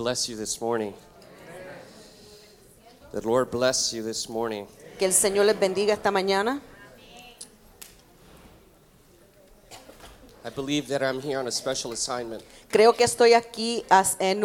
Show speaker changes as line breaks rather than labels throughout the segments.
bless you this morning. The Lord bless you this morning.
Que el Señor les bendiga esta mañana.
I believe that I'm here on a special assignment.
Creo que estoy aquí en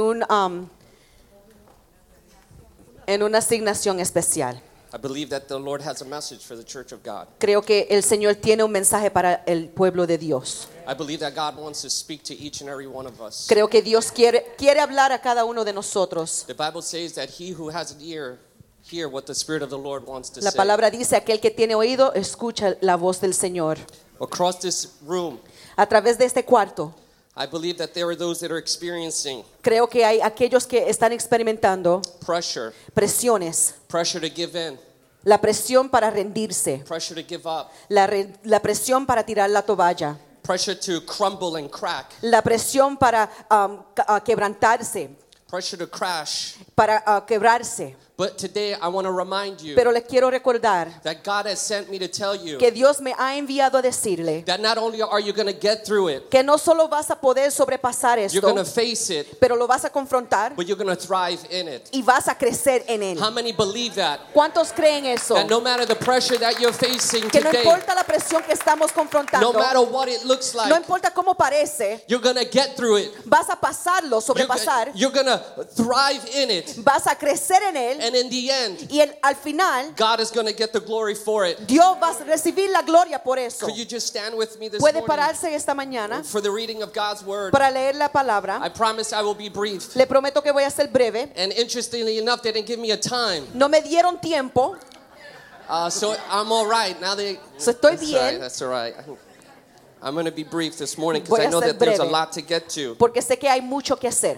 una asignación especial.
I believe that the Lord has a message for the church of God.
Creo que el Señor tiene un mensaje para el pueblo de Dios.
I believe that God wants to speak to each and every one of us.
Creo que Dios quiere hablar a cada uno de nosotros.
The Bible says that he who has an ear hear what the Spirit of the Lord wants to
La
say.
palabra dice, aquel que tiene oído, escucha la voz del Señor.
Across this room,
A través de este cuarto,
I believe that there are those that are experiencing
creo que hay aquellos que están experimentando
pressure
presiones.
to give in,
La presión para rendirse.
pressure to give up,
La presión para tirar la toalla.
pressure to crumble and crack,
La presión para quebrantarse,
pressure to crash.
para quebrarse.
But today I want to remind you
Pero les quiero recordar
that God has sent me to tell you
que Dios me ha enviado a decirle
that not only are you going to get through it,
que no solo vas a poder sobrepasar
you're
esto,
going to face it,
pero lo vas a confrontar
but you're going to thrive in it.
y vas a crecer en él.
How many believe that?
¿Cuántos creen eso?
That no matter the pressure that you're facing
Que no
today,
importa la presión que estamos confrontando,
no matter what it looks
no
like,
importa cómo parece,
you're going to get through it.
vas a pasarlo, sobrepasar,
You're going to thrive in it.
vas a crecer en él
And in the end,
y al final
God is going to get the glory for it.
Dios va a recibir la gloria por eso.
Could you just stand with me this
Puede
morning
pararse esta mañana
for the reading of God's word?
para leer la
I
palabra.
promise I will be brief.
Le prometo que voy a ser breve.
And interestingly enough, they didn't give me a time.
No me dieron tiempo,
So I'm all right. Now
so estoy
that's all
bien.
right. That's all right. I'm going to be brief this morning
Voy
because
a
I know
ser
that there's a
breve.
lot to get to.
Porque sé que hay mucho que hacer.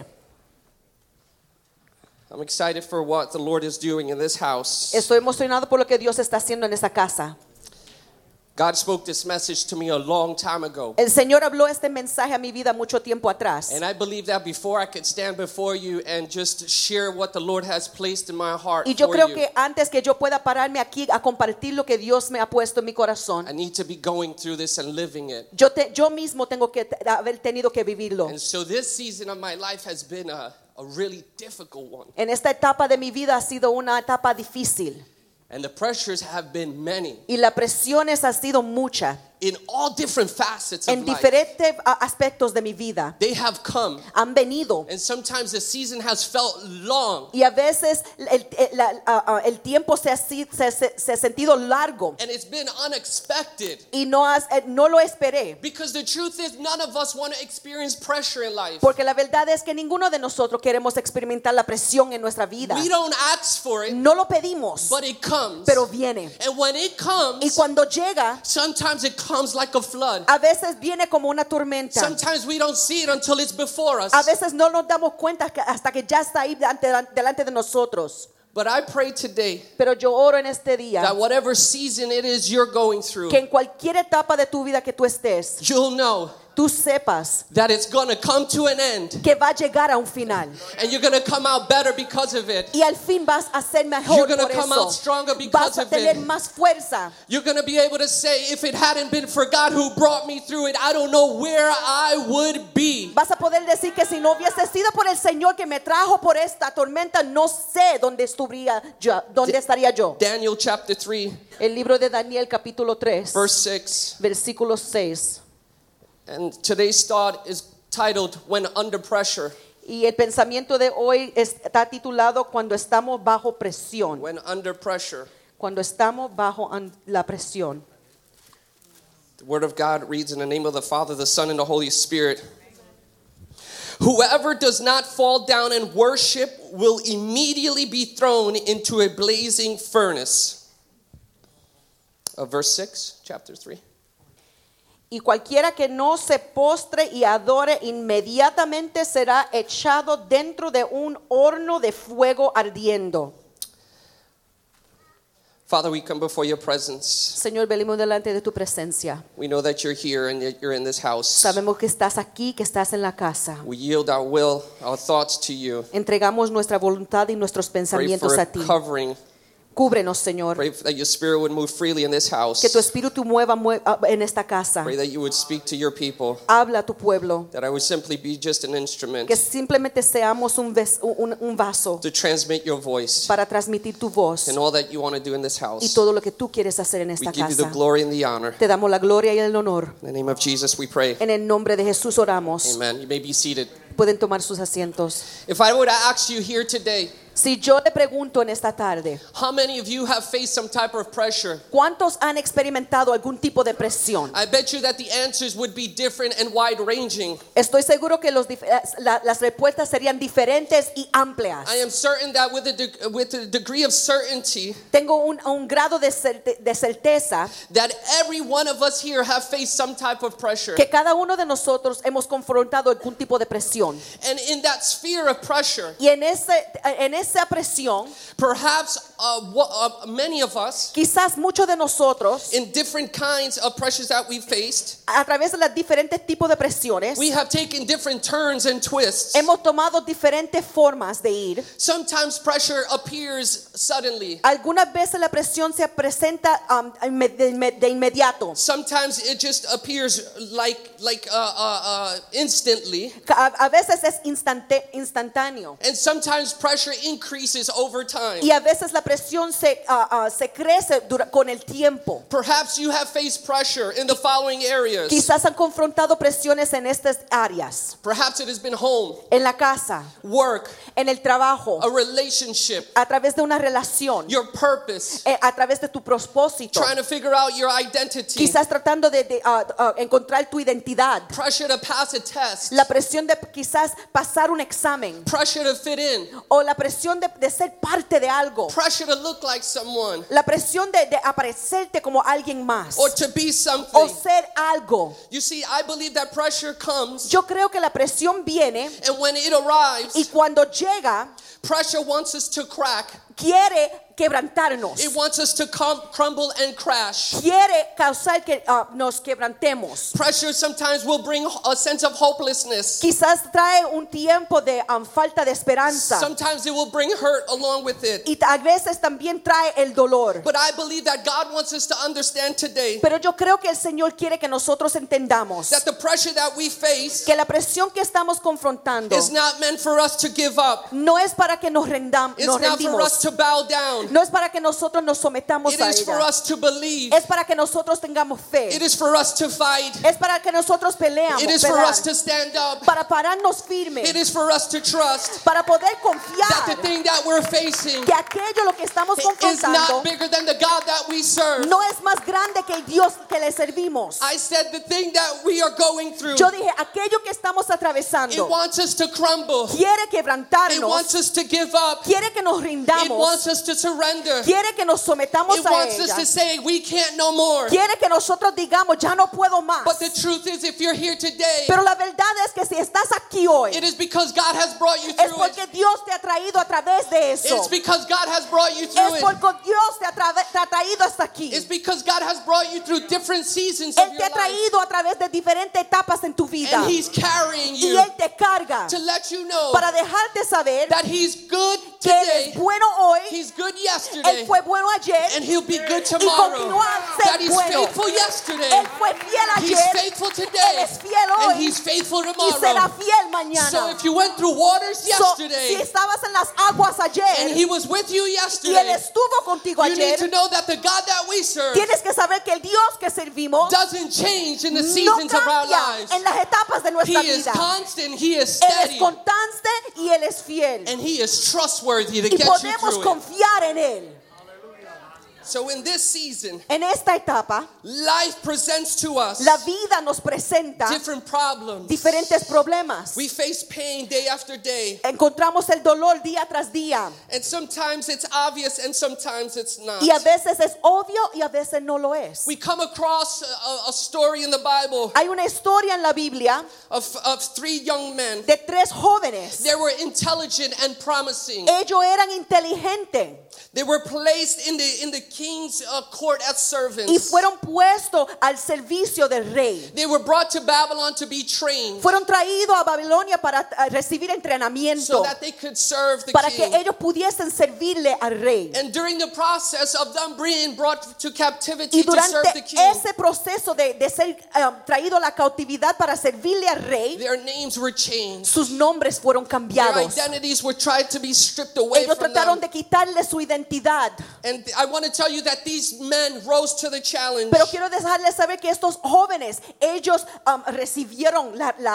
I'm excited for what the Lord is doing in this house.
Estoy emocionado por lo que Dios está haciendo en esta casa.
God spoke this message to me a long time ago.
El Señor habló este mensaje a mi vida mucho tiempo atrás.
And I believe that before I could stand before you and just share what the Lord has placed in my heart
Y yo
for
creo
you,
que antes que yo pueda pararme aquí a compartir lo que Dios me ha puesto en mi corazón,
I need to be going through this and living it.
yo mismo tengo que haber tenido que vivirlo.
And so this season of my life has been a really difficult one.
En esta etapa de mi vida ha sido una etapa difícil.
And the pressures have been many
Y las presiones han sido muchas
in all different facets of
en
life.
diferentes aspectos de mi vida.
They have come.
Han venido.
And sometimes the season has felt long.
Y a veces el tiempo se ha sentido largo.
And it's been unexpected.
Y no lo esperé.
Because the truth is, none of us want to experience pressure in life.
Porque la verdad es que ninguno de nosotros queremos experimentar la presión en nuestra vida.
We don't ask for it,
No lo pedimos,
but it comes.
pero viene.
And when it
Y
comes,
cuando llega,
sometimes it comes like a flood.
a veces viene como una tormenta.
Sometimes we don't see it until it's before us.
A veces no nos damos cuenta hasta que ya está ahí delante de nosotros.
But I pray today
Pero yo oro en este día
that whatever season it is you're going through,
que en cualquier etapa de tu vida que tú estés,
you'll know
tú sepas
that it's going to come to an end.
que va a llegar a un final.
And you're going to come out better because of it.
Y al fin vas a ser
You're
mejor
gonna
por
come
eso.
out stronger because
Vas a
of
tener
it.
más fuerza.
You're going to be able to say, if it hadn't been for God who brought me through it, I don't know where I would be.
Vas a poder decir que si no hubiese sido por el Señor que me trajo por esta tormenta, no sé dónde estaría yo.
Daniel chapter 3,
El libro de Daniel capítulo 3,
verse 6.
versículo 6.
And today's thought is titled, When Under Pressure.
Y el pensamiento de hoy está titulado Cuando estamos bajo presión.
When under pressure.
Cuando estamos bajo la presión.
The word of God reads in the name of the Father, the Son, and the Holy Spirit. Whoever does not fall down and worship will immediately be thrown into a blazing furnace. Verse 6, chapter 3.
Y cualquiera que no se postre y adore inmediatamente será echado dentro de un horno de fuego ardiendo.
Father, we come before your presence.
Señor, venimos delante de tu presencia.
We know that you're here and that you're in this house.
Sabemos que estás aquí, que estás en la casa.
We yield our will, our thoughts to you.
Entregamos nuestra voluntad y nuestros
Pray
pensamientos
for
a
a
ti.
covering
Cúbrenos, Señor.
Pray that your spirit would move freely in this house.
Que tu espíritu mueva en esta casa.
Pray that you would speak to your people.
Habla a tu pueblo.
That I would simply be just an instrument
Que simplemente seamos un vaso
to transmit your voice
para transmitir tu voz
and all that you want to do in this
y
house.
todo lo que tú quieres hacer en
We
esta
give you the
casa.
glory and the honor.
Te damos la gloria y el honor.
In the name of Jesus we pray.
En el nombre de Jesús oramos.
Amen. You may be seated.
Pueden tomar sus asientos.
If I were to ask you here today,
Si yo le pregunto en esta tarde,
how many of you have faced some type of pressure?
¿cuántos han experimentado algún tipo de presión?
I bet you that the answers would be different and wide ranging.
Estoy seguro que las respuestas serían diferentes y amplias.
I am certain that with a degree of certainty
Tengo un grado de certeza
that every one of us here have faced some type of pressure.
que cada uno de nosotros hemos confrontado algún tipo de presión.
And in that sphere of pressure,
Y en esa presión,
perhaps many of us,
quizás muchos de nosotros,
in different kinds of pressures that we faced,
a través de los diferentes tipos de presiones,
we have taken different turns and twists.
hemos tomado diferentes formas de ir.
Sometimes pressure appears suddenly.
Algunas veces la presión se presenta de inmediato.
Sometimes it just appears instantly.
A veces es instantáneo.
And sometimes pressure increases over time.
Y a veces la presión se crece con el tiempo.
Perhaps you have faced pressure in the following areas.
Quizás han confrontado presiones en estas áreas.
Perhaps it has been home,
En la casa,
work,
en el trabajo,
a relationship,
a través de una relación,
your purpose,
a través de tu propósito.
trying to figure out your identity,
Quizás tratando de encontrar tu identidad.
pressure to pass a test,
La presión de quizás pasar un examen.
pressure to fit in,
O la presión de ser parte de algo.
pressure to look like someone,
La presión de aparecerte como alguien más.
or to be
O
something.
ser algo.
You see, I believe that pressure comes,
Yo creo que la presión viene
and when it arrives,
y cuando llega
pressure wants us to crack.
quiere quebrantarnos.
It wants us to crumble and crash.
Quiere causar que nos quebrantemos.
Pressure sometimes will bring a sense of hopelessness.
Quizás trae un tiempo de falta de esperanza.
Sometimes it will bring hurt along with it.
Y a veces también trae el dolor.
But I believe that God wants us to understand today
Pero yo creo que el Señor quiere que nosotros entendamos
that the pressure that we face
que la presión que estamos confrontando
is not meant for us to give up.
no es para que nos rendamos,
It's not for us to bow down.
no es para que nosotros nos sometamos
It
a
is for
ella.
us to believe.
Es para que nosotros tengamos fe.
It is for us to fight.
Es para que nosotros peleamos,
It is for
pelear,
us to stand up.
para pararnos firmes,
It is for us to trust
para poder
that the
confiar
thing that we're facing
que aquello lo que estamos
is
confrontando
not bigger than the God that we serve.
no es más grande que el Dios que le servimos.
I said the thing that we are going through,
Yo dije, aquello que estamos
it
atravesando
wants us to crumble.
quiere
It
quebrantarnos,
wants us to give up.
quiere que nos
It
rindamos,
wants us to surrender.
quiere que nos sometamos
It
a
wants us
ella,
to say we can't no more.
quiere que nosotros digamos, ya no puedo más.
But the truth is, if you're here today,
Pero la verdad es que si estás aquí hoy,
it is because God has brought you
es
through it.
porque Dios te ha traído a través de eso.
It's because God has brought you through
Es
it.
porque Dios te ha traído hasta aquí.
It's because God has brought you through different seasons of
Él
your
te ha
life.
traído a través de diferentes etapas en tu vida.
And He's carrying
Y
you
Él te carga
to let you know
para dejarte saber
that He's good
que Él
today,
es bueno hoy,
He's good
Él
yesterday,
fue bueno ayer
and He'll be good
y
tomorrow.
continúa a ser
That He's
bueno.
faithful yesterday,
Él fue fiel
He's
ayer,
faithful
Él
today,
es fiel
and
hoy
He's faithful
y será
tomorrow.
fiel mañana.
So if you went through waters
Si
yesterday,
estabas en las aguas
and
ayer
He was with you
y Él
yesterday,
estuvo contigo
you need to
ayer,
know that the God that we serve
tienes que saber que el Dios que servimos
doesn't change in the
no
seasons of our
cambia
lives.
en las etapas de
He
nuestra
is
vida.
constant, He is
Él es
steady,
constante y Él es fiel.
and He is trustworthy to
Y
get you
podemos
through it.
confiar en Él.
So in this season,
En esta etapa,
life presents to us
la vida nos presenta
different problems.
diferentes problemas.
We face pain day after day,
Encontramos el dolor día tras día.
and sometimes it's obvious and sometimes it's not.
Y a veces es obvio y a veces no lo es.
We come across a story in the Bible
Hay una historia en la Biblia
of three young men.
de tres jóvenes.
They were intelligent and promising.
Ellos eran inteligentes.
They were placed in the king's court as servants.
y fueron puestos al servicio del rey.
They were brought to Babylon to be trained
Fueron traídos a Babilonia para recibir
so
entrenamiento,
that they could serve the
para que
king.
ellos pudiesen servirle al rey.
And during the process of them being brought to captivity
Y
to serve
durante
the king,
ese proceso de ser traído a la cautividad para servirle al rey,
their names were changed.
sus nombres fueron
Their
cambiados.
identities were tried to be stripped away
Ellos
from
trataron
them.
de quitarle su identidad.
And I want to tell you that these men rose to the challenge.
Pero quiero dejarles saber que estos jóvenes, ellos recibieron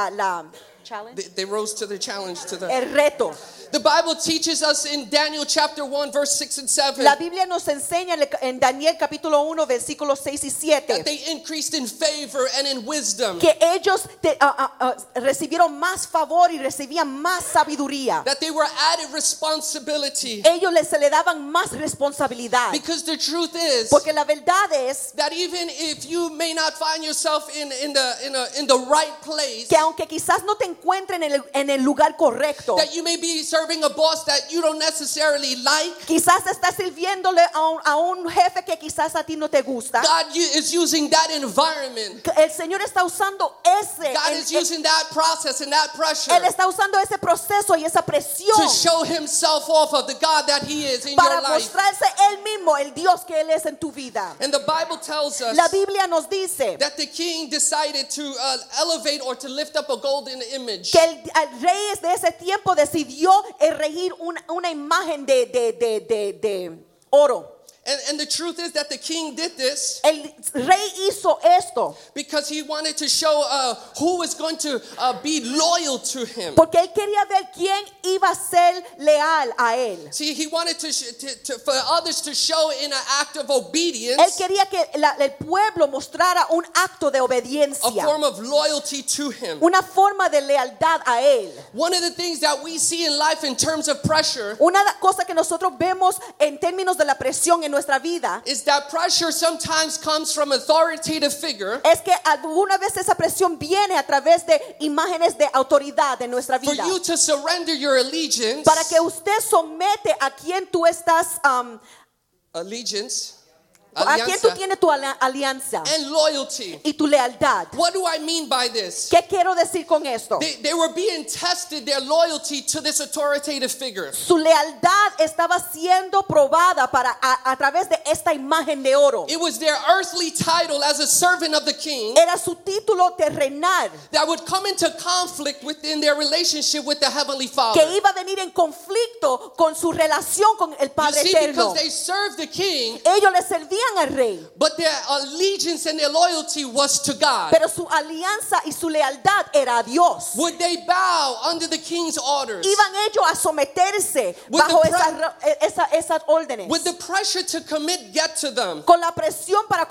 They rose to the challenge to the.
el reto.
The Bible teaches us in Daniel chapter 1 verse 6 and 7
La Biblia nos enseña en Daniel capítulo 1 versículos 6 y
that
7
they increased in favor and in wisdom.
que ellos recibieron más favor y recibían más sabiduría.
That they were added responsibility.
Ellos se le daban más responsabilidad.
Because the truth is
Porque la verdad es
that even if you may not find yourself in the right place,
que aunque quizás no te encuentren en el lugar correcto,
that you may be serving a boss that you don't necessarily like,
quizás estás sirviéndole a un jefe que quizás a ti no te gusta,
God is using that environment.
el Señor está usando
God is using that process and that pressure
Él está usando ese proceso y esa presión
to show himself off of the God that he is in
para
your life.
mostrarse Él mismo, el Dios que Él es en tu vida.
And the Bible tells us
La Biblia nos dice
that the king decided to elevate or to lift up a golden image.
que el rey de ese tiempo decidió erigir una imagen de oro.
And the truth is that the king did this
El rey hizo esto
because he wanted to show who was going to be loyal to him.
porque él quería ver quién iba a ser leal a él.
See, he wanted for others to show in an act of
Él
obedience,
quería que el pueblo mostrara un acto de
a
obediencia,
form of loyalty to him.
una forma de lealtad a él.
One of the things that we see in life in terms of pressure
Una cosa que nosotros vemos en términos de la presión en nuestra vida
is that pressure sometimes comes from authoritative figure
es que alguna vez esa presión viene a través de imágenes de autoridad en nuestra
for
vida.
you to surrender your allegiance.
Para que usted somete a quien tú estás,
Allegiance,
a quien tú
alianza,
tienes tu alianza
and loyalty.
y tu lealtad.
What do I mean by this?
¿Qué quiero decir con esto?
They were being tested, their loyalty to this authoritative figure.
Su lealtad estaba siendo probada a través de esta imagen de oro.
It was their earthly title as a servant of the king
Era su título terrenal
that would come into conflict within their relationship with the Heavenly
que
Father.
iba a venir en conflicto con su relación con el
You
Padre
see,
eterno.
because they served the king,
Ellos le servían al rey,
but their allegiance and their loyalty was to God.
pero su alianza y su lealtad era a Dios.
Would they bow under the king's orders?
Iban ellos a someterse
With
bajo
the
esas órdenes.
Would the pressure to commit get to them?
Con la presión para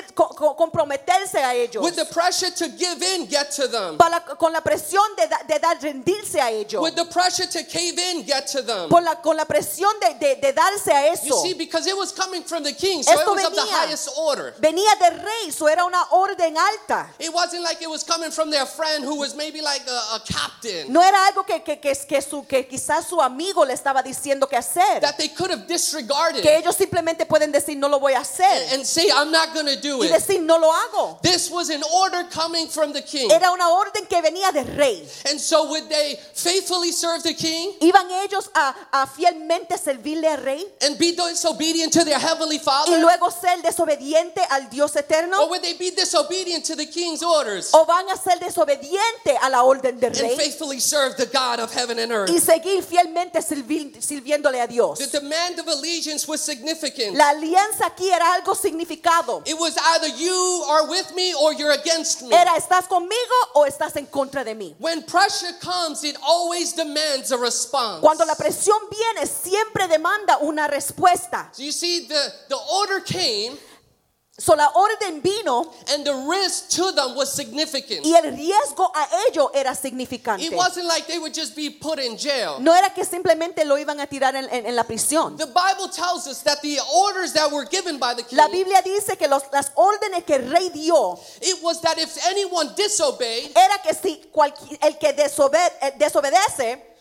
comprometerse a ellos.
Would the pressure to give in get to them?
Con la presión de rendirse a ellos.
Would the pressure to cave in get to them?
Con la presión de darse a
You
eso.
see, because it was coming from the king, so it
Esto
was of the
venía.
highest order.
Venía del rey, eso era una orden alta.
It wasn't like it was coming from their friend who was maybe like a captain
No era algo que quizás su amigo le estaba diciendo que hacer.
that they could have disregarded
Que ellos simplemente pueden decir no lo voy a hacer.
and say, I'm not going to do
Y
it.
decir no lo hago.
This was an order coming from the king.
Era una orden que venía del rey.
And so would they faithfully serve the king
Iban ellos a fielmente servirle al rey
and be disobedient to their heavenly
y
father?
luego ser desobediente al Dios eterno.
Or would they be disobedient to the king's orders
O van a ser desobediente a la orden del
and
rey
faithfully serve the God of heaven and earth?
y seguir fielmente sirviéndole a Dios.
The demand of allegiance was significant.
La alianza aquí era algo significado.
It was either you are with me or you're against me.
Era estás conmigo o estás en contra de mí.
When pressure comes, it always demands a response.
Cuando la presión viene, siempre demanda una respuesta.
So you see, the order came
So la orden vino
and the risk to them was significant.
y el riesgo a ello era significante.
It wasn't like they would just be put in jail.
No era que simplemente lo iban a tirar en la prisión.
The Bible tells us that the orders that were given by the king,
La Biblia dice que las órdenes que el rey dio
it was that if anyone disobeyed,
era que si el que desobedece,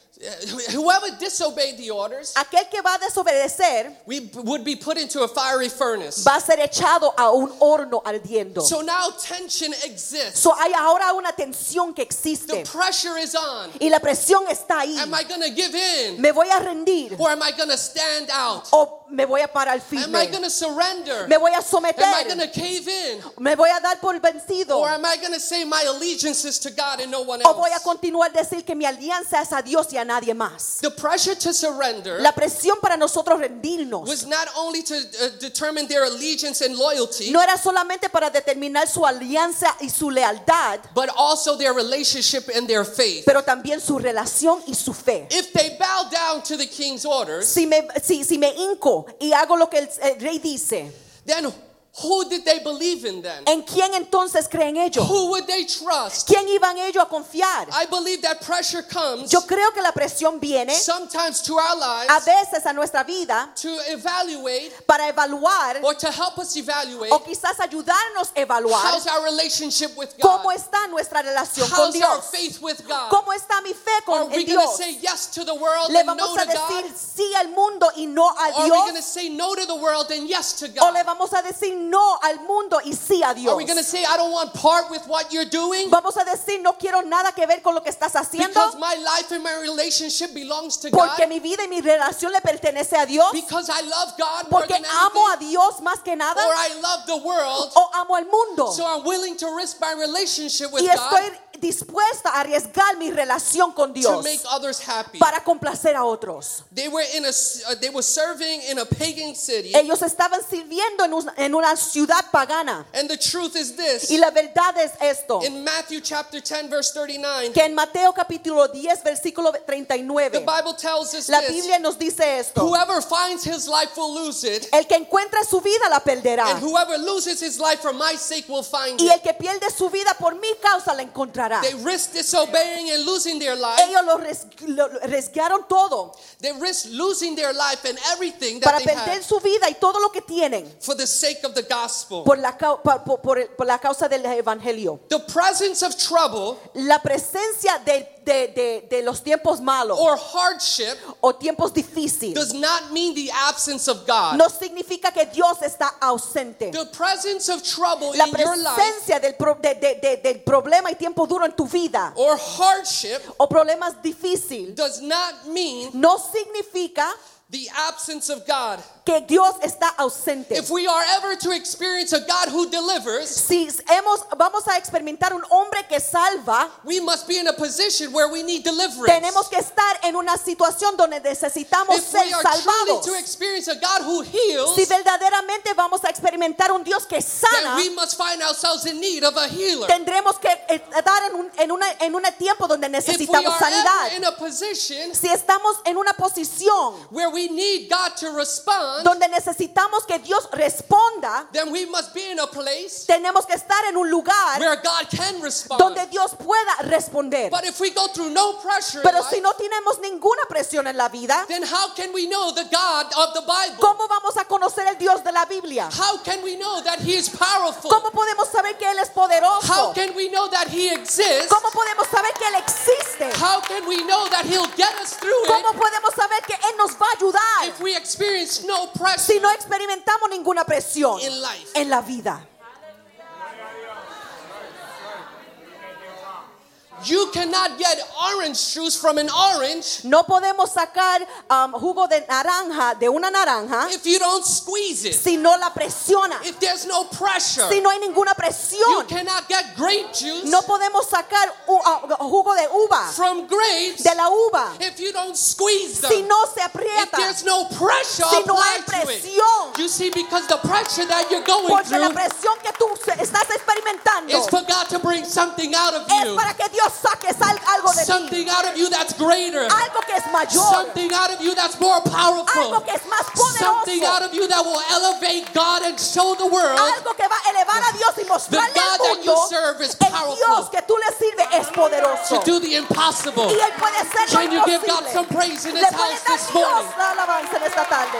whoever disobeyed the orders,
aquel que va a desobedecer
we would be put into a fiery furnace.
va a ser echado a un horno ardiendo.
So now tension exists.
So hay ahora una tensión que
The
existe
pressure is on.
y la presión está ahí.
Am I going to give in?
¿Me voy a rendir
Or am I going to stand out?
o me voy a parar
Am I going
firme?
to surrender?
¿Me voy a
Am I going
someter?
to cave in?
¿Me voy a dar por vencido?
Or am I going to say my allegiance is to God and no one
¿O voy a
else?
continuar a decir que mi alianza es a Dios y a nadie más?
The pressure to surrender
La presión para nosotros rendirnos
was not only to determine their allegiance and loyalty,
no era solamente para determinar su alianza y su lealtad,
but also their relationship and their faith.
pero también su relación y su fe.
If they bow down to the king's orders,
Si me hinco y hago lo que el rey dice,
then who did they believe in then?
¿en quién entonces creen ellos?
Who would they trust?
¿Quién iban ellos a confiar?
I believe that pressure comes
Yo creo que la presión viene
sometimes to our
a
lives
veces a nuestra vida
to evaluate
para evaluar
or to help us evaluate
o quizás ayudarnos a evaluar
how's our relationship with God?
cómo está nuestra relación con
How's our
Dios.
faith with God?
¿Cómo está mi fe
Are
con
we
en
going to
Dios?
say yes to the world
¿Le
and
vamos
no
a
to God?
decir sí al mundo y no a
Or are we going to
Dios?
say no to the world and yes to
¿O le
God?
vamos a decir no al mundo y sí a Dios?
Are we going to say I don't want part with what you're doing
Vamos a decir no quiero nada que ver con lo que estás haciendo
because my life and my relationship belongs to God?
porque mi vida y mi relación le pertenece a Dios,
Because I love God more
porque
than
amo a
anything?
Dios más que nada
Or I love the world,
o amo al mundo
so I'm willing to risk my relationship with
y estoy
God
dispuesta a arriesgar mi relación con
to
Dios
make others happy.
para complacer a otros.
They were serving in a pagan city,
Ellos estaban sirviendo en una ciudad pagana
and the truth is this:
y la verdad es esto,
in Matthew chapter 10 verse 39,
que en Mateo capítulo 10 versículo
the
39
Bible tells us
la
this:
Biblia nos dice esto:
whoever finds his life will lose it,
el que encuentra su vida la perderá
and whoever loses his life for my sake will find
y
it.
el que pierde su vida por mi causa la encontrará.
They risk disobeying and losing their life.
Ellos lo arriesgaron todo
They risk losing their life and everything
para
that they
perder
have
su vida y todo lo que tienen
for the sake of the gospel.
por la causa del evangelio.
The presence of trouble
La presencia de los tiempos malos
or hardship
o tiempos difíciles
does not mean the absence of God.
no significa que Dios está ausente.
The presence of trouble
La
in your life
presencia del problema y tiempo duro en tu vida
or hardship
o problemas difíciles
does not mean
no significa
the absence of God.
que Dios está ausente.
If we are ever to experience a God who delivers,
Si vamos a experimentar un hombre que salva,
we must be in a position where we need deliverance.
tenemos que estar en una situación donde necesitamos
If
ser
we are truly
salvados.
to experience a God who heals,
Si verdaderamente vamos a experimentar un Dios que
then
sana,
we must find ourselves in need of a healer.
tendremos que estar en un tiempo donde
If we
necesitamos
are ever
sanidad.
in a position
Si estamos en una posición
where we need God to respond,
donde necesitamos que Dios responda,
then we must be in a place
tenemos que estar en un lugar
where God can respond.
donde Dios pueda responder.
But if we go through no pressure in
Pero
life,
si no tenemos ninguna presión en la vida,
then how can we know the God of the Bible?
¿cómo vamos a conocer el Dios de la Biblia?
How can we know that He is powerful?
¿Cómo podemos saber que Él es poderoso?
How can we know that He exists?
¿Cómo podemos saber que Él existe?
How can we know that He'll get us through
¿Cómo
it
podemos saber que Él nos va a ayudar
if we experience no
si
pressure
no experimentamos ninguna presión
in life?
en la vida?
You cannot get orange juice from an orange
No podemos sacar jugo de naranja de una naranja
if you don't squeeze it.
si no la presiona.
If there's no pressure,
Si no hay ninguna
you
presión,
cannot get grape juice
no podemos sacar jugo de uva,
from grapes
de la uva,
if you don't squeeze them.
si no se
If
aprieta,
there's no pressure
si no hay
applied to it.
presión.
You see, because the pressure that you're going
Porque la
through
presión que tú estás experimentando
is for God to bring something out of
es
you.
para que Dios saque algo de ti,
Something out of you that's greater.
algo que es mayor,
Something out of you that's more
algo
powerful.
que es más
Something out
poderoso,
of you that will elevate God and show the world
algo que va a elevar a Dios y mostrarle
The God
al
that you
mundo
serve is
el
powerful.
Dios que tú le sirves es poderoso
to do the impossible.
y Él puede hacer lo
Can you give God
imposible.
some praise in
Le
His
puede
house
dar
this
Dios
morning?
la alabanza en esta tarde.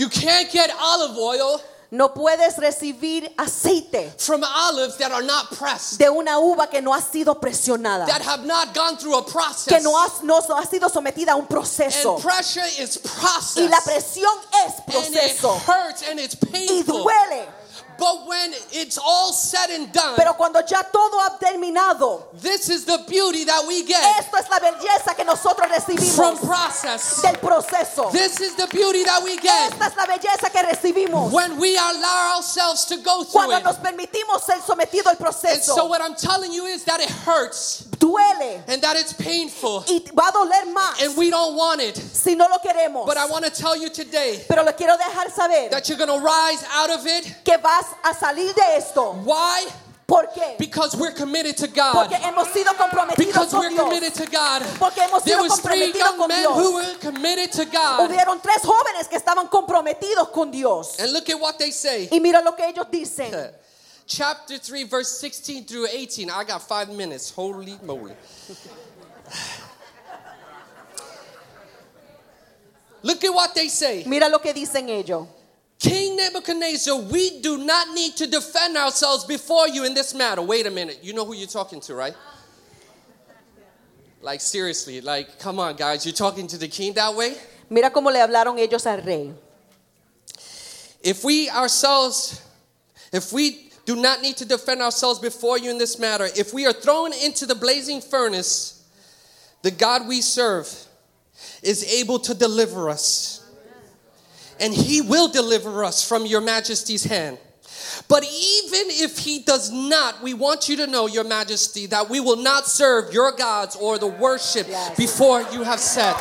can't get olive oil
No puedes recibir aceite
from olives that are not pressed,
de una uva que no ha sido presionada,
that have not gone through a process.
que no ha sido sometida a un proceso.
And pressure is process.
Y la presión es
And it
proceso
hurts and it's
y
painful.
duele.
But when it's all said and done,
Pero cuando ya todo ha terminado,
this is the beauty that we get
esto es la belleza que nosotros
from
recibimos
process.
del proceso.
This is the beauty that we get
Esta es la belleza que recibimos
when we allow ourselves to go through
cuando
it.
nos permitimos ser sometidos al
And so
proceso.
what I'm telling you is that it hurts
Duele
and that it's painful
y va a doler más
and we don't want it.
si no lo queremos.
But I want to tell you today
Pero le quiero dejar saber
that you're going to rise out of it.
que vas a salir de esto.
Why?
¿Por qué?
Because we're committed to God.
Porque hemos sido comprometidos
Because
con
we're
Dios.
committed to God.
Porque hemos
There
sido
was 3
comprometidos
young
con
men
Dios.
who were committed to God.
Hubieron 3 jóvenes que estaban comprometidos con Dios.
And look at what they say.
Y mira lo que ellos dicen.
Chapter 3, verse 16 through 18. I got 5 minutes. Holy moly. Look at what they say.
Mira lo que dicen ellos.
King Nebuchadnezzar, we do not need to defend ourselves before you in this matter. Wait a minute. You know who you're talking to, right? Like, seriously. Like, come on, guys. You're talking to the king that way?
Mira cómo le hablaron ellos al rey.
If we do not need to defend ourselves before you in this matter, if we are thrown into the blazing furnace, the God we serve is able to deliver us. And he will deliver us from your majesty's hand. But even if he does not, we want you to know, your majesty, that we will not serve your gods or the worship before you have said.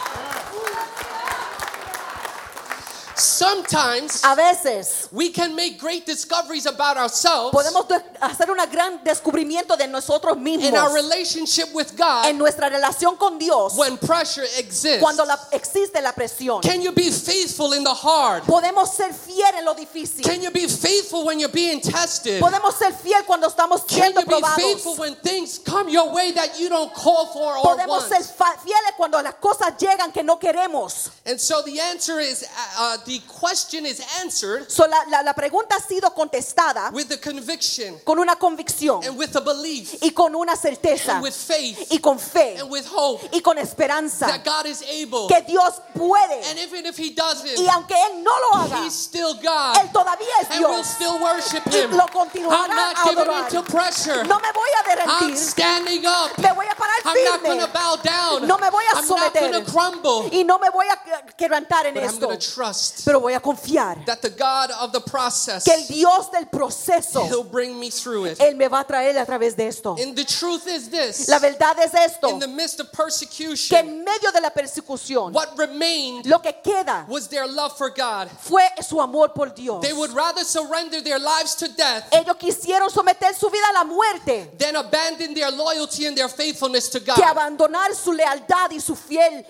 Sometimes
A veces
we can make great discoveries about ourselves
podemos hacer un gran descubrimiento de nosotros mismos
in our relationship with
en
God
nuestra relación con Dios
when pressure exists.
cuando existe la presión.
Can you be faithful in the hard?
Podemos ser fiel en lo difícil.
Can you be faithful when you're being tested?
Podemos ser fiel cuando estamos
Can
siendo
you be faithful
probados.
when things come your way that you don't call for or
Podemos ser
want?
fieles cuando las cosas llegan que no queremos.
And so the answer is, the question is answered
So, la pregunta ha sido contestada
with a conviction
con una convicción
and with a belief
y con una certeza
and with faith
y con fe
and with hope
y con esperanza
that God is able.
que Dios puede,
And even if he doesn't,
y aunque Él no lo haga,
he's still God.
Él todavía es
And we'll
Dios
still worship
y
him.
lo continuará
I'm not
a
giving
adorar.
into pressure.
No me voy a
I'm
derretir,
standing up.
me voy a parar
I'm not going
firme
to bow down.
No me voy a
I'm not going
someter.
to crumble.
y no me voy a quebrantar en
But I'm
esto,
going to trust
pero voy a confiar
that the God of the process,
que el Dios del proceso,
he'll bring me through it.
Él me va a traer a través de esto.
And the truth is this.
La verdad es esto,
In the midst of
que
persecution,
en medio de la persecución,
what remained
lo que queda
was their love for God.
fue su amor por Dios.
They would rather surrender their lives to death
Ellos quisieron someter su vida a la muerte
than abandon their loyalty and their faithfulness to
que
God.
abandonar su lealtad y su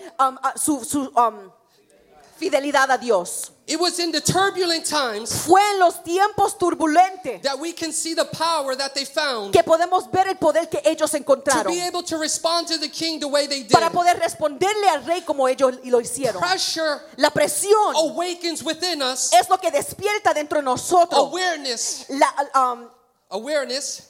fidelidad a Dios.
It was in the turbulent times
Fue en los tiempos turbulentos
that we can see the power that they found
que podemos ver el poder que ellos
to
encontraron
be able to respond to the king the way they did.
para poder responderle al rey como ellos lo hicieron.
Pressure
La presión
awakens within us
es lo que despierta dentro de nosotros
awareness. Awareness.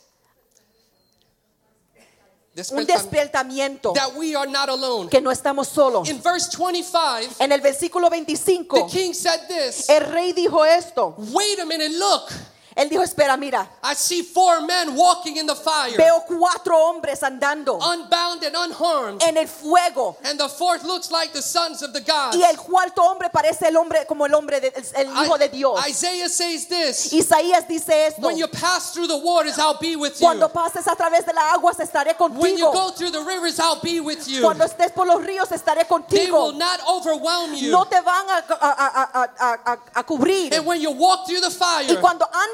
un despertamiento
That we are not alone.
que no estamos solos.
In verse 25,
En el versículo
the
25,
king said this.
el rey dijo esto.
Wait a minute, look.
Él dijo, espera, mira,
I see 4 men walking in the fire,
veo 4 hombres andando
unbound and unharmed.
en el fuego.
And the 4th looks like the sons of the gods.
Y el 4º hombre parece el hombre como el hombre el hijo de Dios.
Isaiah says this.
Isaías dice esto.
When you pass through the waters, I'll be with
Cuando
you.
pases a través de las aguas estaré
When you
contigo.
go through the rivers, I'll be with you.
Cuando estés por los ríos estaré
They will
contigo.
not overwhelm you.
No te van a cubrir.
And when you walk through the
Y
fire,
cuando andes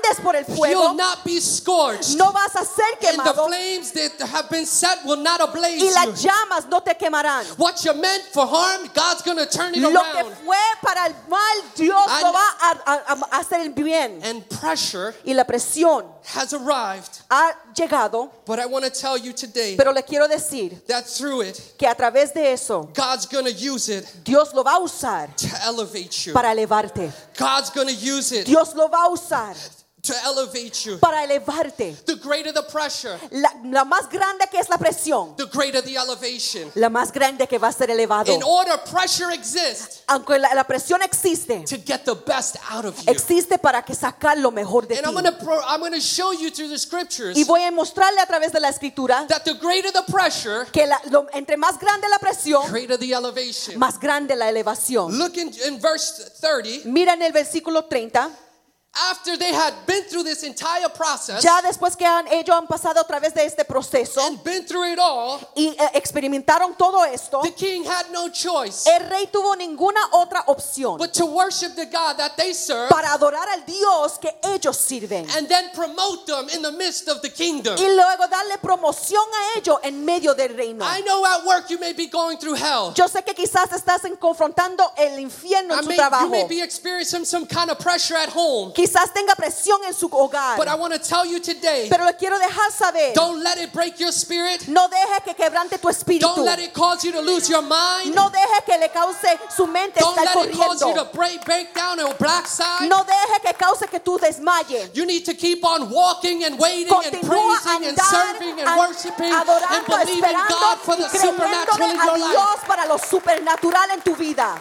andes por el
You'll
fuego,
not be scorched.
no vas a ser
And the
quemado
flames that have been set will not ablaze
y las
you.
llamas no te quemarán.
What you meant for harm, God's going to turn it
Lo que
around.
fue para el mal, Dios lo va a hacer el bien.
And pressure
Y la presión
has arrived.
ha llegado,
But I want to tell you today
pero le quiero decir
that through it,
que a través de eso,
God's going to use it
Dios lo va a usar
to elevate you.
para elevarte.
God's going to use it
Dios lo va a usar
to elevate you.
para elevarte.
The greater the pressure,
La más grande que es la presión,
the greater the elevation.
la más grande que va a ser elevado.
In order, pressure exists
Aunque la presión existe,
to get the best out of you.
existe para que sacar lo mejor de
And
ti.
I'm going to show you through the scriptures
Y voy a mostrarle a través de la escritura
that the greater the pressure,
que entre más grande la presión,
greater the elevation.
más grande la elevación.
Look in verse 30.
Mira en el versículo 30.
After they had been through this entire process
Ya después que ellos han pasado a través de este proceso
and been through it all,
y experimentaron todo esto,
the king had no choice
el rey tuvo ninguna otra opción
but to worship the God that they serve
para adorar al Dios que ellos sirven
and then promote them in the midst of the kingdom.
y luego darle promoción a ellos en medio del reino.
I know at work you may be going through hell.
Yo sé que quizás estás confrontando el infierno en su
You
trabajo.
may be experiencing some kind of pressure at home.
Quizás tenga presión en su hogar.
But I want to tell you today,
Pero le quiero dejar saber,
don't let it break your spirit.
no deje que quebrante tu espíritu.
Don't let it cause you to lose your mind.
No deje que le cause su mente
Don't
estar
let it cause you to
corriendo.
break down a black side.
No deje que cause que tú desmayes.
You need to keep on walking and waiting and
Continúa
praising and
andar,
serving and worshiping and
adorando,
believing
esperando
God for
y
the supernatural
creyéndole
in
a
your life.
Dios para lo supernatural en tu vida.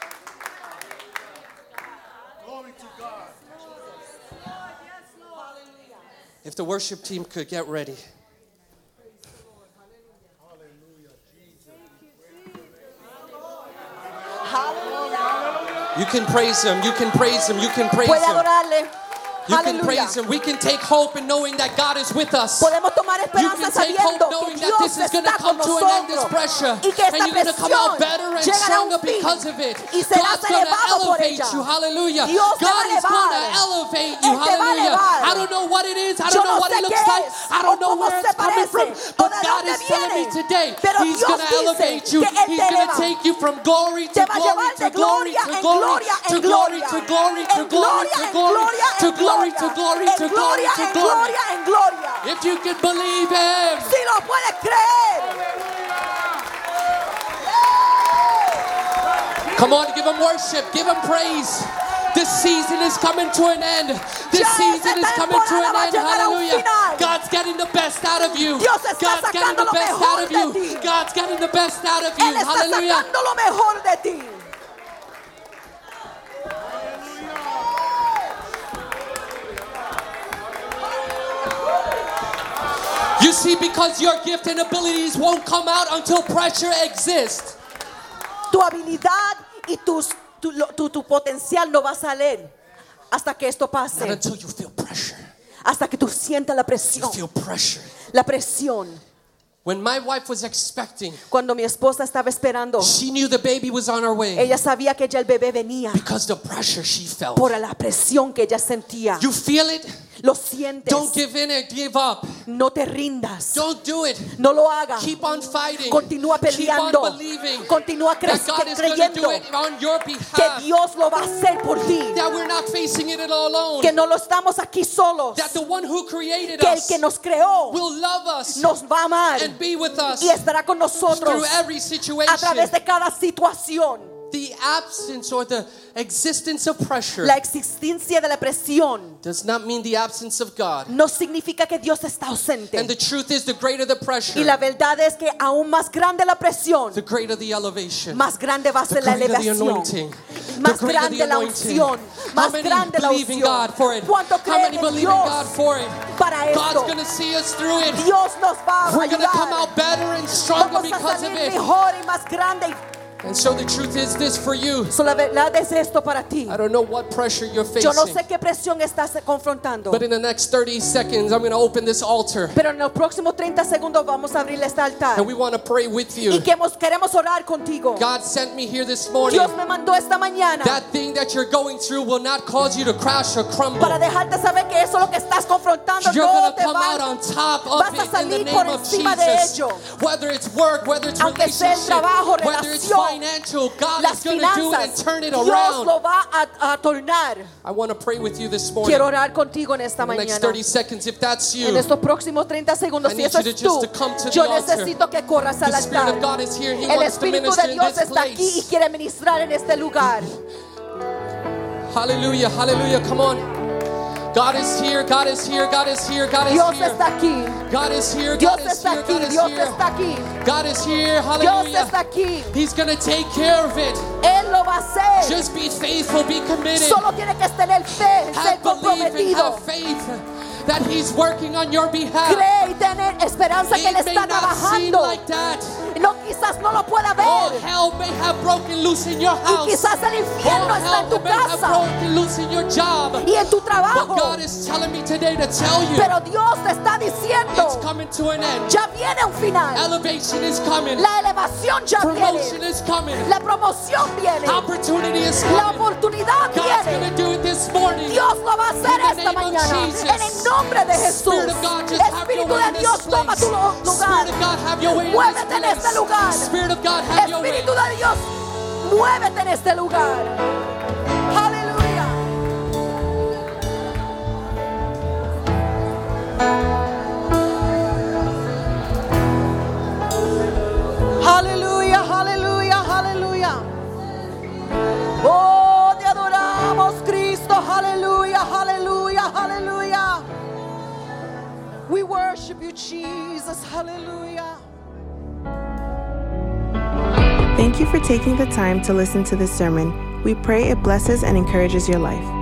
If the worship team could get ready. You can praise Him. You can praise Him. You can praise
Puede
Him.
adorarle.
You can
Aleluya.
praise Him. We can take hope in knowing that God is with us.
Podemos tomar
You
esperanza
can take hope
sabiendo
knowing
que
that
Dios
this is going to
está
come
con
to an end, this
nosotros
pressure.
y que
And
esta
you're going to come out
presión
better and
llegará a
stronger
un fin
because of it.
y serás
God's going to
elevado por
elevate
ella.
you. Hallelujah.
Dios te va
God
a
is going to
elevar.
elevate you.
Él te va a
Hallelujah.
elevar.
I don't know what it is. I
Yo
don't know
no
what
sé
it
qué
looks like.
es,
I don't
o
know
cómo
where
se
it's coming from.
parece, o
But
de
God
dónde
is telling me
viene.
today,
Pero
He's
Dios
going to
dice
elevate you.
que Él
He's
te
going to
eleva.
take you from glory to
Te va a
glory
llevar
to
de
glory
gloria
to
en
glory
gloria
to
en
glory
gloria.
to glory to
En
glory
gloria,
to
en
glory
gloria,
to
en
glory to
gloria.
glory
En
to glory
gloria,
to
en
glory.
gloria, en gloria.
If you can believe Him.
Si lo puedes creer.
Come on, give Him worship, give Him praise. This season is coming to an end. This
Ya
season is
esta
coming to
temporada
an
va a
end.
llegar a un
Hallelujah.
final.
God's getting the best out of you.
Dios está
God's getting
sacando
the
lo
best
mejor
out of
de
you.
ti.
God's getting the best out of you.
Él está
Hallelujah.
sacando lo mejor de ti.
You see, because your gift and abilities won't come out until pressure exists.
Tu habilidad y tu potencial no va a salir hasta que esto
Not
pase.
until you feel pressure.
Hasta que tú sientas la
You
presión.
feel pressure.
La presión.
When my wife was expecting,
Cuando mi esposa estaba esperando,
she knew the baby was on her way
ella sabía que ya el bebé venía
because the pressure she felt.
por la presión que ella sentía.
You feel it?
Lo sientes.
Don't give in and give up.
No te rindas.
Don't do it.
No lo hagas.
Keep on fighting.
Continúa
Keep on
peleando.
believing
Continúa
that God is going to
creyendo
do it on your
que
behalf.
Dios lo va a hacer por ti.
That we're not facing it alone.
Que no lo estamos aquí solos.
That the one who created
Que el
us
que nos creó
will love us
nos va a amar
and be with us
y estará con nosotros
through every situation.
a través de cada situación.
The absence or the existence of pressure
La existencia de la presión
does not mean the absence of God.
no significa que Dios está ausente.
And the truth is, the greater the pressure,
Y la verdad es que aún más grande la presión,
the greater the elevation,
más grande va a
the
ser la
greater the
elevación.
anointing,
Más
the greater the
grande la
anointing.
unción.
How
Más
many
grande la
believe in God for
unción.
it?
¿Cuánto
How
creen
many
en
believe in God
Dios
for it?
para
God's
esto?
going to see us through it.
Dios nos va a
We're going to come
ayudar.
out better and stronger
Vamos a
because of
salir
it.
mejor y más grande
And so the truth is this for you.
So la verdad es esto para ti.
I don't know what pressure you're
Yo no
facing,
sé qué presión estás confrontando.
but in the next 30 seconds, I'm going to open this altar,
Pero en los próximos 30 segundos vamos a abrir este altar.
and we want to pray with
Y
you.
queremos orar contigo.
God sent me here this morning.
Dios me mandó esta mañana
That thing that you're going through will not cause you to crash or crumble.
para dejarte saber que eso lo que estás confrontando
You're
no
going
te
to come out
va.
on top of
vas a
it in the
salir
name
por
of
encima de
Jesus.
ello.
Whether it's work, whether it's
Aunque sea el
relationship,
trabajo,
whether it's
relación,
financial, God
Las
is going to do it and
finanzas,
turn it
Dios
around.
lo va a tornar.
I want to pray with you this morning.
Quiero orar contigo en esta
In the next
mañana.
30 seconds, if that's
En
you,
estos próximos 30 segundos,
I
si
need
eso
you to
es
just
tú,
to come to the
yo
altar.
necesito que corras al
the Spirit
altar.
of God is here. He
El
wants to
Espíritu
minister
de
in
Dios
this
está aquí y
place.
quiere ministrar en este lugar.
Hallelujah, hallelujah, come on. God is here, God is here, God is here, God is
Dios
here.
está aquí.
God is here,
Dios
God is
está
here,
aquí.
God is
Dios
here.
está aquí.
God is here,
Dios
hallelujah.
está aquí.
He's going to take care of it.
Él lo va a hacer.
Just be faithful, be committed.
Solo tiene que tener fe, ser
Have belief and
comprometido.
have faith that He's working on your behalf.
Cree y tener esperanza que Él
It may
está
not seem
trabajando.
like that.
No, quizás no lo pueda
All
ver.
hell may have broken loose in your
Y
house.
quizás el infierno
All
está en tu
hell may have
casa
broken loose in your job.
y en tu
But
trabajo.
God is telling me today to tell you
Pero Dios te está
it's
diciendo,
coming to an end.
ya viene un final.
Elevation is coming.
La elevación ya
Promotion
viene.
is coming.
La promoción viene.
Opportunity is
La
coming.
oportunidad
God's
viene.
going to do it this morning.
Dios lo va a hacer
In the
esta
name of
mañana.
Jesus.
En el nombre de Jesús.
Spirit of God, just have your
Espíritu
way in
de
this
Dios, toma
place.
tu lugar.
Spirit of God, have your way in
Muévete
this
en este
place.
lugar.
Spirit of God, have your way.
Espíritu de Dios, muévete en este lugar. Aleluya. Aleluya, aleluya, aleluya. Oh, te adoramos, Cristo. Aleluya, aleluya, aleluya. We worship you, Jesus. Hallelujah.
Thank you for taking the time to listen to this sermon. We pray it blesses and encourages your life.